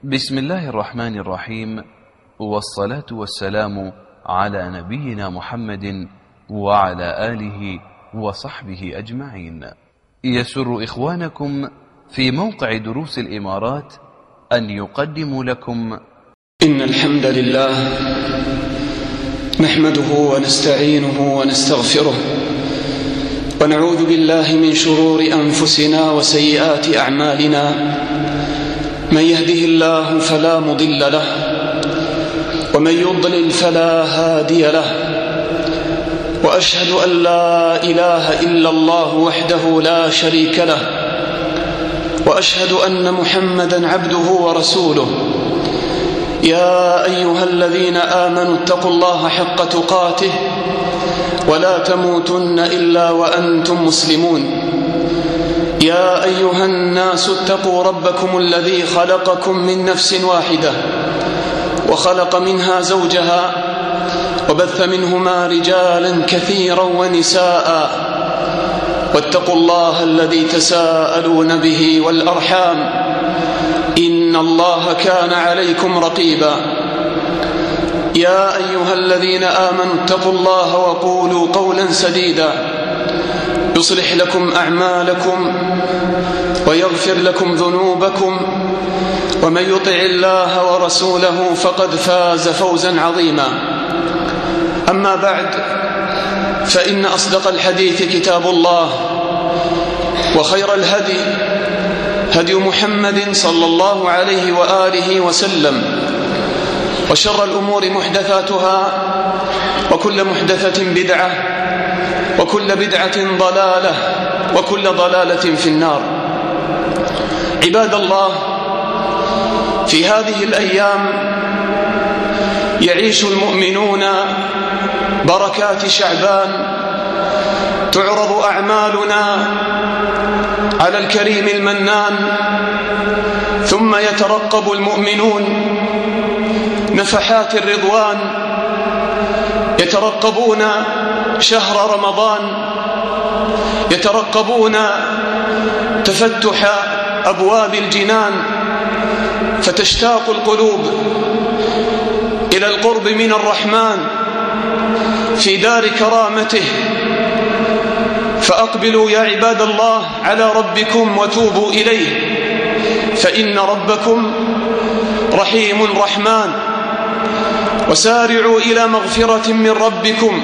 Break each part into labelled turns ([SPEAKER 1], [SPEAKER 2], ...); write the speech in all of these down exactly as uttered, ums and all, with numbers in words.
[SPEAKER 1] بسم الله الرحمن الرحيم، والصلاة والسلام على نبينا محمد وعلى آله وصحبه أجمعين. يسر إخوانكم في موقع دروس الإمارات أن يقدموا لكم
[SPEAKER 2] إن الحمد لله نحمده ونستعينه ونستغفره ونعوذ بالله من شرور أنفسنا وسيئات أعمالنا. من يهده الله فلا مضل له ومن يضلل فلا هادي له، وأشهد أن لا إله إلا الله وحده لا شريك له، وأشهد أن محمدا عبده ورسوله. يا أيها الذين آمنوا اتقوا الله حق تقاته ولا تموتن إلا وأنتم مسلمون. يا أيها الناس اتقوا ربكم الذي خلقكم من نفس واحدة وخلق منها زوجها وبث منهما رجالا كثيرا ونساء، واتقوا الله الذي تساءلون به والأرحام إن الله كان عليكم رقيبا. يا أيها الذين آمنوا اتقوا الله وقولوا قولا سديدا يصلح لكم أعمالكم ويغفر لكم ذنوبكم، ومن يطع الله ورسوله فقد فاز فوزا عظيما. أما بعد، فإن أصدق الحديث كتاب الله، وخير الهدي هدي محمد صلى الله عليه وآله وسلم، وشر الأمور محدثاتها، وكل محدثة بدعة، وكل بدعة ضلالة، وكل ضلالة في النار. عباد الله، في هذه الأيام يعيش المؤمنون بركات شعبان، تعرض أعمالنا على الكريم المنان، ثم يترقب المؤمنون نفحات الرضوان، يترقبون شهر رمضان، يترقبون تفتح أبواب الجنان، فتشتاق القلوب إلى القرب من الرحمن في دار كرامته. فأقبلوا يا عباد الله على ربكم وتوبوا إليه، فإن ربكم رحيم رحمن. وسارعوا إلى مغفرة من ربكم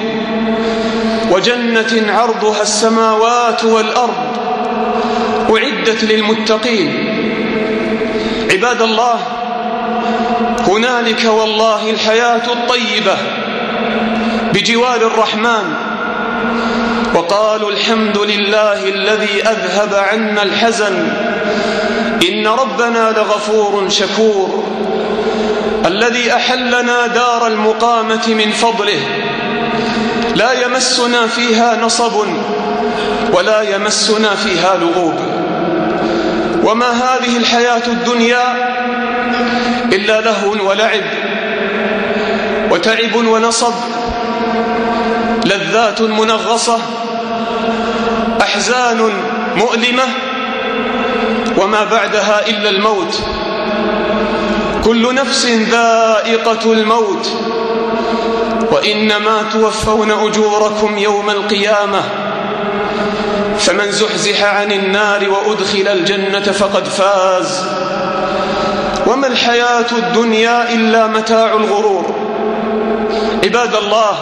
[SPEAKER 2] وجنة عرضها السماوات والأرض أعدت للمتقين. عباد الله، هنالك والله الحياة الطيبة بجوار الرحمن. وقالوا الحمد لله الذي أذهب عنا الحزن إن ربنا لغفور شكور، الذي أحلنا دار المقامة من فضله، لا يمسنا فيها نصب ولا يمسنا فيها لغوب. وما هذه الحياة الدنيا إلا لهو ولعب وتعب ونصب، لذات منغصة، أحزان مؤلمة، وما بعدها إلا الموت. كل نفس ذائقة الموت، وإنما توفون أجوركم يوم القيامة، فمن زحزح عن النار وأدخل الجنة فقد فاز، وما الحياة الدنيا إلا متاع الغرور. عباد الله،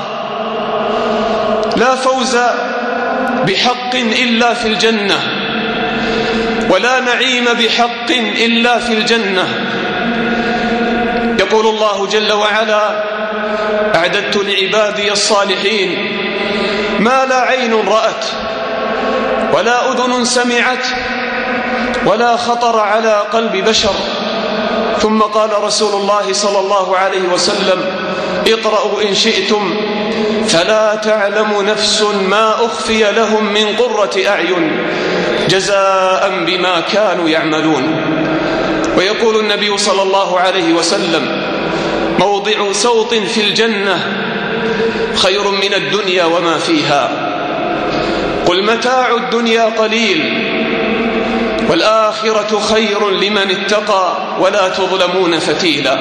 [SPEAKER 2] لا فوز بحق إلا في الجنة، ولا نعيم بحق إلا في الجنة. يقول الله جل وعلا: أعددت لعبادي الصالحين ما لا عين رأت ولا أذن سمعت ولا خطر على قلب بشر. ثم قال رسول الله صلى الله عليه وسلم: اقرأوا إن شئتم فلا تعلم نفس ما أخفي لهم من قرة أعين جزاء بما كانوا يعملون. ويقول النبي صلى الله عليه وسلم: موضع سوط في الجنة خير من الدنيا وما فيها. قل متاع الدنيا قليل والآخرة خير لمن اتقى ولا تظلمون فتيلا.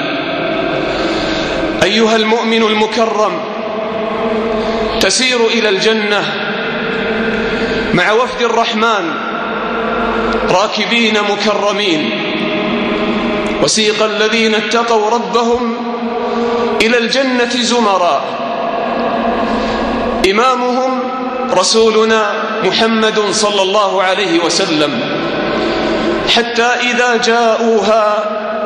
[SPEAKER 2] أيها المؤمن المكرم، تسير إلى الجنة مع وفد الرحمن راكبين مكرمين، وسيق الذين اتقوا ربهم إلى الجنة زمرا، إمامهم رسولنا محمد صلى الله عليه وسلم، حتى إذا جاءوها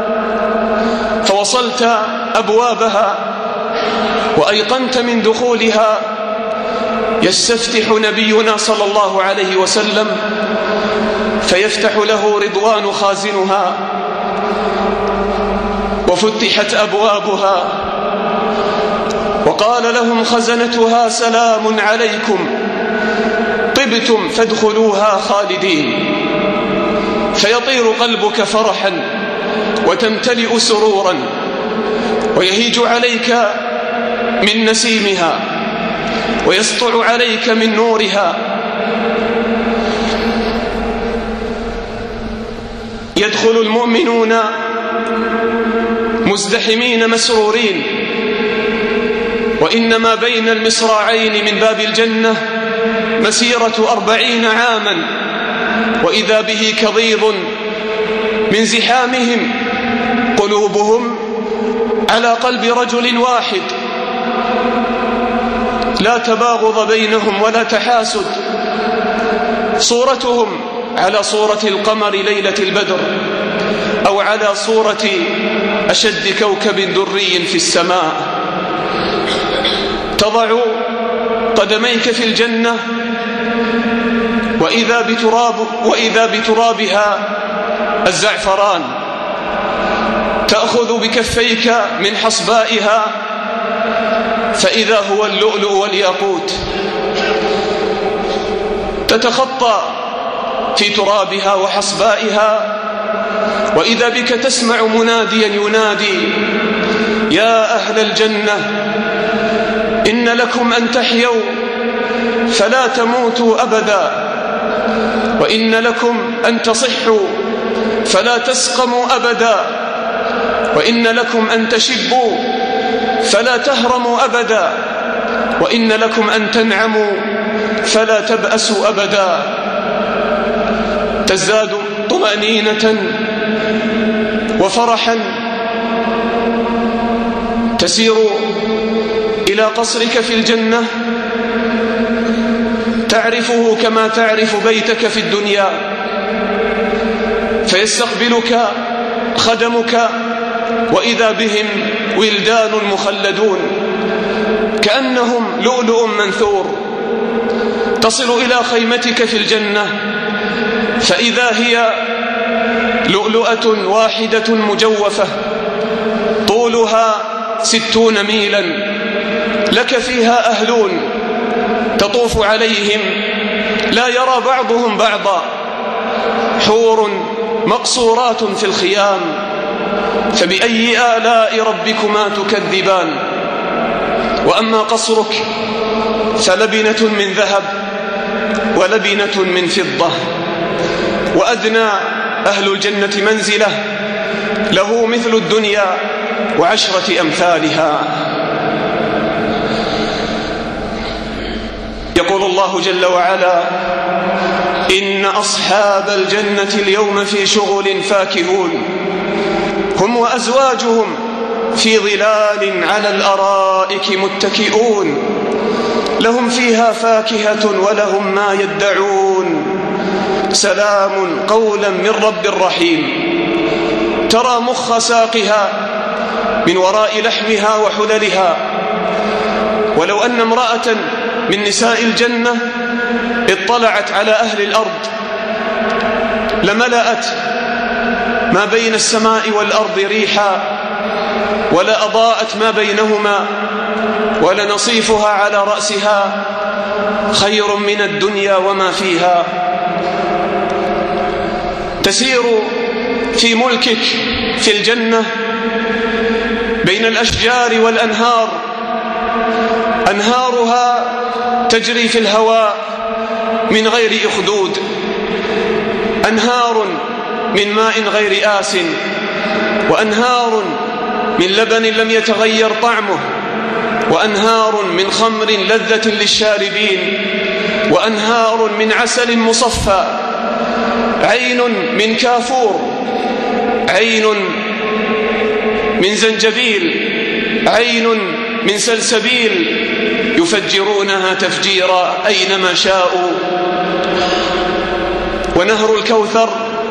[SPEAKER 2] فوصلت أبوابها وأيقنت من دخولها، يستفتح نبينا صلى الله عليه وسلم فيفتح له رضوان خازنها، وفتحت أبوابها وقال لهم خزنتها سلام عليكم طبتم فادخلوها خالدين، فيطير قلبك فرحا وتمتلئ سرورا، ويهيج عليك من نسيمها ويسطع عليك من نورها. يدخل المؤمنون مزدحمين مسرورين، وإنما بين المصراعين من باب الجنة مسيرة أربعين عاما، وإذا به كضيض من زحامهم قلوبهم على قلب رجل واحد، لا تباغض بينهم ولا تحاسد، صورتهم على صورة القمر ليلة البدر، أو على صورة أشد كوكب دري في السماء. تضع قدميك في الجنة وإذا بتراب وإذا بترابها الزعفران، تأخذ بكفيك من حصبائها فإذا هو اللؤلؤ والياقوت، تتخطى في ترابها وحصبائها، وإذا بك تسمع مناديا ينادي: يا أهل الجنة إن لكم أن تحيوا فلا تموتوا أبدا، وإن لكم أن تصحوا فلا تسقموا أبدا، وإن لكم أن تشبوا فلا تهرموا أبدا، وإن لكم أن تنعموا فلا تبأسوا أبدا. تزداد طمأنينة وفرحا، تسير إلى قصرك في الجنة تعرفه كما تعرف بيتك في الدنيا، فيستقبلك خدمك وإذا بهم ولدان مخلدون كأنهم لؤلؤ منثور. تصل إلى خيمتك في الجنة فإذا هي لؤلؤة واحدة مجوفة طولها ستون ميلا، لك فيها أهلون تطوف عليهم لا يرى بعضهم بعضا، حور مقصورات في الخيام، فبأي آلاء ربكما تكذبان. وأما قصرك فلبنة من ذهب ولبنة من فضة، وأدنى أهل الجنة منزلة له مثل الدنيا وعشرة أمثالها. يقول الله جل وعلا: إن أصحاب الجنة اليوم في شغل فاكهون، هم وأزواجهم في ظلال على الأرائك متكئون، لهم فيها فاكهة ولهم ما يدعون، سلام قولا من رب رحيم. ترى مخ ساقها من وراء لحمها وحللها، ولو أن امرأة من نساء الجنة اطلعت على أهل الأرض لملأت ما بين السماء والأرض ريحا، ولا أضاءت ما بينهما، ولنصيفها على رأسها خير من الدنيا وما فيها. تسير في ملكك في الجنة بين الأشجار والأنهار، أنهارها تجري في الهواء من غير أخدود، أنهار من ماء غير آس، وأنهار من لبن لم يتغير طعمه، وأنهار من خمر لذة للشاربين، وأنهار من عسل مصفى، عين من كافور، عين من زنجبيل، عين من سلسبيل، يفجرونها تفجيرا أينما شاءوا. ونهر الكوثر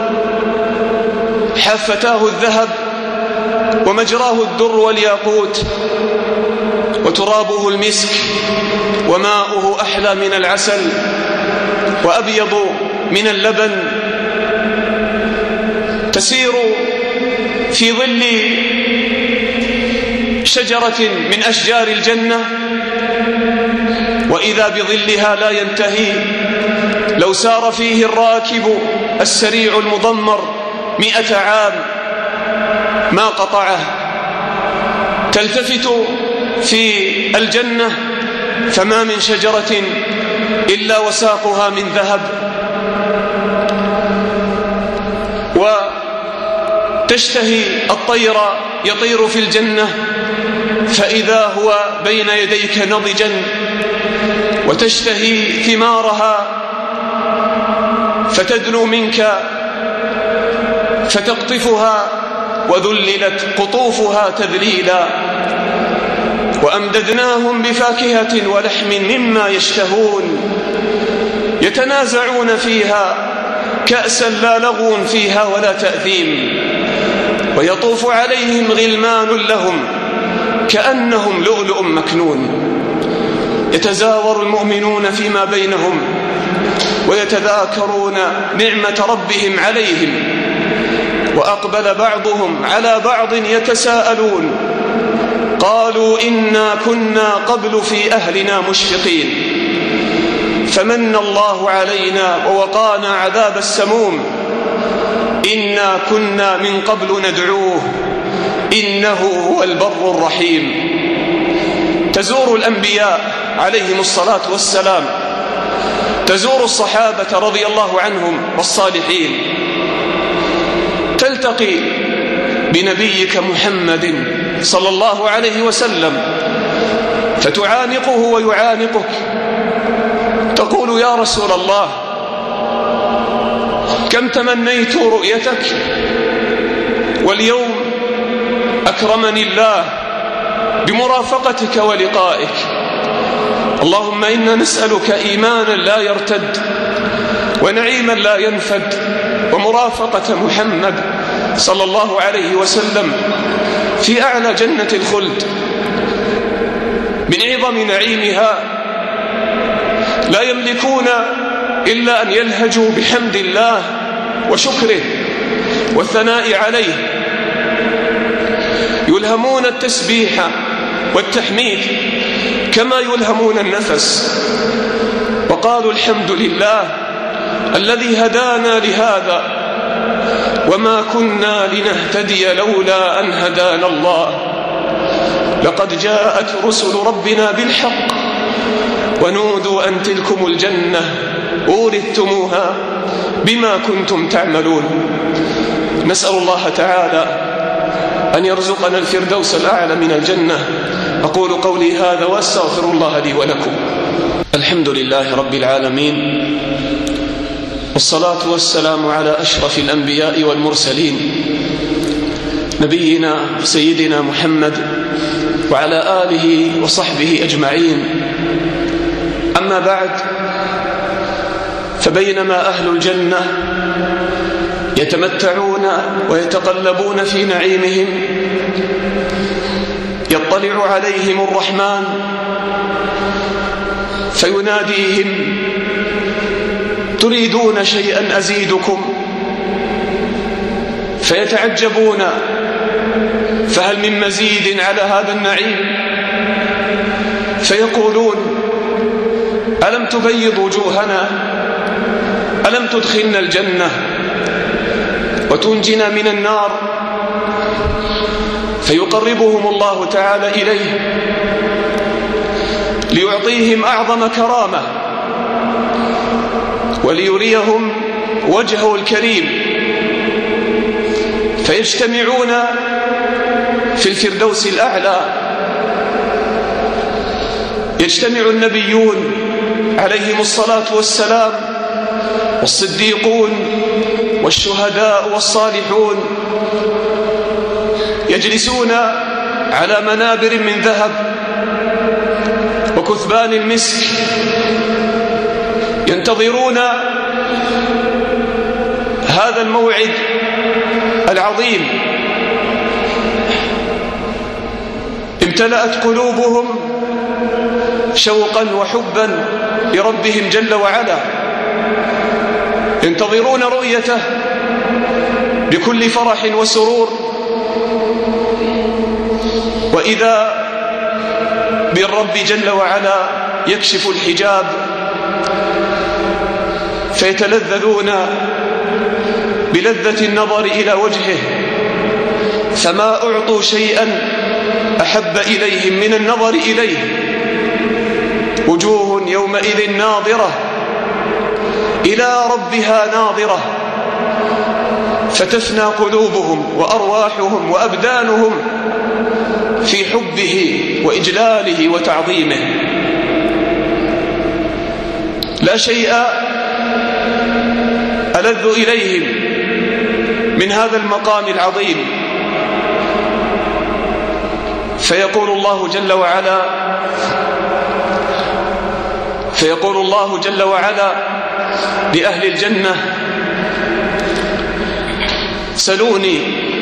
[SPEAKER 2] حافتاه الذهب ومجراه الدر والياقوت، وترابه المسك، وماؤه أحلى من العسل وأبيض من اللبن. تسير في ظل شجرة من أشجار الجنة، وإذا بظلها لا ينتهي، لو سار فيه الراكب السريع المضمر مئة عام ما قطعه. تلتفت في الجنة فما من شجرة إلا وساقها من ذهب، وتشتهي الطير يطير في الجنة فإذا هو بين يديك نضجا، وتشتهي ثمارها فتدنو منك فتقطفها، وذللت قطوفها تذليلا. وأمددناهم بفاكهة ولحم مما يشتهون، يتنازعون فيها كأسا لا لغو فيها ولا تأثيم، ويطوف عليهم غلمان لهم كأنهم لؤلؤ مكنون. يتزاور المؤمنون فيما بينهم ويتذاكرون نعمة ربهم عليهم، وأقبل بعضهم على بعض يتساءلون، قالوا إنا كنا قبل في أهلنا مشفقين فمن الله علينا ووقانا عذاب السموم إنا كنا من قبل ندعوه إنه هو البر الرحيم. تزور الأنبياء عليهم الصلاة والسلام، تزور الصحابة رضي الله عنهم والصالحين، تلتقي بنبيك محمد صلى الله عليه وسلم فتعانقه ويعانقك، تقول يا رسول الله كم تمنيت رؤيتك، واليوم أكرمني الله بمرافقتك ولقائك. اللهم إنا نسألك إيمانا لا يرتد، ونعيما لا ينفد، ومرافقة محمد صلى الله عليه وسلم في أعلى جنة الخلد. من عظم نعيمها لا يملكون إلا أن يلهجوا بحمد الله وشكره والثناء عليه، يلهمون التسبيح والتحميد كما يلهمون النفس، وقالوا الحمد لله الذي هدانا لهذا وما كنا لنهتدي لولا أن هدانا الله، لقد جاءت رسل ربنا بالحق ونودوا أن تلكم الجنة أورثتموها بما كنتم تعملون. نسأل الله تعالى أن يرزقنا الفردوس الأعلى من الجنة. أقول قولي هذا وأستغفر الله لي ولكم. الحمد لله رب العالمين، والصلاة والسلام على أشرف الأنبياء والمرسلين، نبينا سيدنا محمد وعلى آله وصحبه أجمعين. أما بعد، فبينما أهل الجنة يتمتعون ويتقلبون في نعيمهم، يطلع عليهم الرحمن فيناديهم تريدون شيئا أزيدكم، فيتعجبون فهل من مزيد على هذا النعيم؟ فيقولون ألم تبيض وجوهنا، ألم تدخلنا الجنة وتنجنا من النار؟ فيقربهم الله تعالى إليه ليعطيهم أعظم كرامة وليريهم وجهه الكريم فيجتمعون في الفردوس الأعلى. يجتمع النبيون عليهم الصلاة والسلام والصديقون والشهداء والصالحون، يجلسون على منابر من ذهب وكثبان المسك، ينتظرون هذا الموعد العظيم. امتلأت قلوبهم شوقا وحبا لربهم جل وعلا، ينتظرون رؤيته بكل فرح وسرور. وإذا بالرب جل وعلا يكشف الحجاب فيتلذذون بلذة النظر إلى وجهه، فما أعطوا شيئا أحب إليهم من النظر إليه. وجوه يومئذ ناظرة إلى ربها ناظرة، فتفنى قلوبهم وأرواحهم وأبدانهم في حبه وإجلاله وتعظيمه. لا شيء ألذ إليهم من هذا المقام العظيم. فيقول الله جل وعلا فيقول الله جل وعلا لأهل الجنة: سلوني.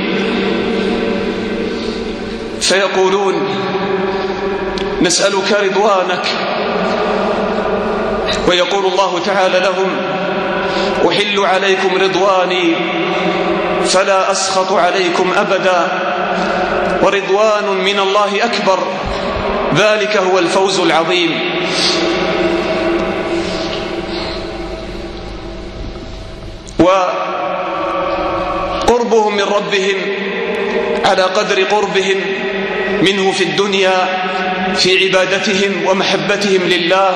[SPEAKER 2] فيقولون: نسألك رضوانك. ويقول الله تعالى لهم: أحل عليكم رضواني فلا أسخط عليكم أبدا، ورضوان من الله أكبر، ذلك هو الفوز العظيم. وقربهم من ربهم على قدر قربهم منه في الدنيا في عبادتهم ومحبتهم لله.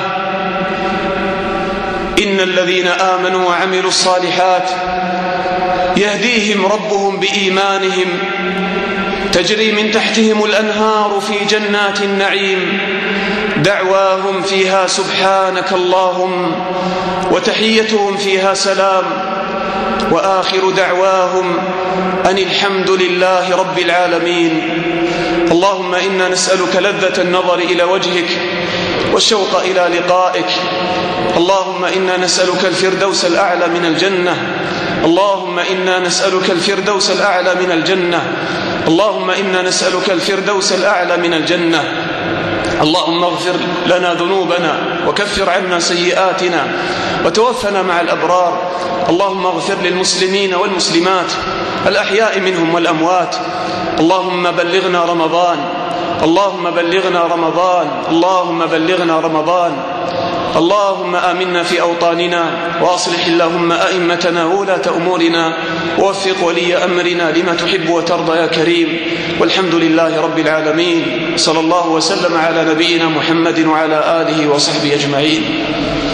[SPEAKER 2] إن الذين آمنوا وعملوا الصالحات يهديهم ربهم بإيمانهم تجري من تحتهم الأنهار في جنات النعيم، دعواهم فيها سبحانك اللهم وتحيتهم فيها سلام، وآخر دعواهم أن الحمد لله رب العالمين. اللهم إنا نسألك لذة النظر إلى وجهك والشوق إلى لقائك. اللهم إنا نسألك الفردوس الأعلى من الجنة. اللهم إنا نسألك الفردوس الأعلى من الجنة. اللهم إنا نسألك الفردوس الأعلى من الجنة. اللهم اغفر لنا ذنوبنا وكفر عنا سيئاتنا وتوفنا مع الأبرار. اللهم اغفر للمسلمين والمسلمات الأحياء منهم والأموات. اللهم بلغنا رمضان. اللهم بلغنا رمضان. اللهم بلغنا رمضان. اللهم آمنا في أوطاننا، وأصلح اللهم أئمتنا وولاة أمورنا، ووفق ولي أمرنا لما تحب وترضى يا كريم. والحمد لله رب العالمين. صلى الله وسلم على نبينا محمد وعلى آله وصحبه أجمعين.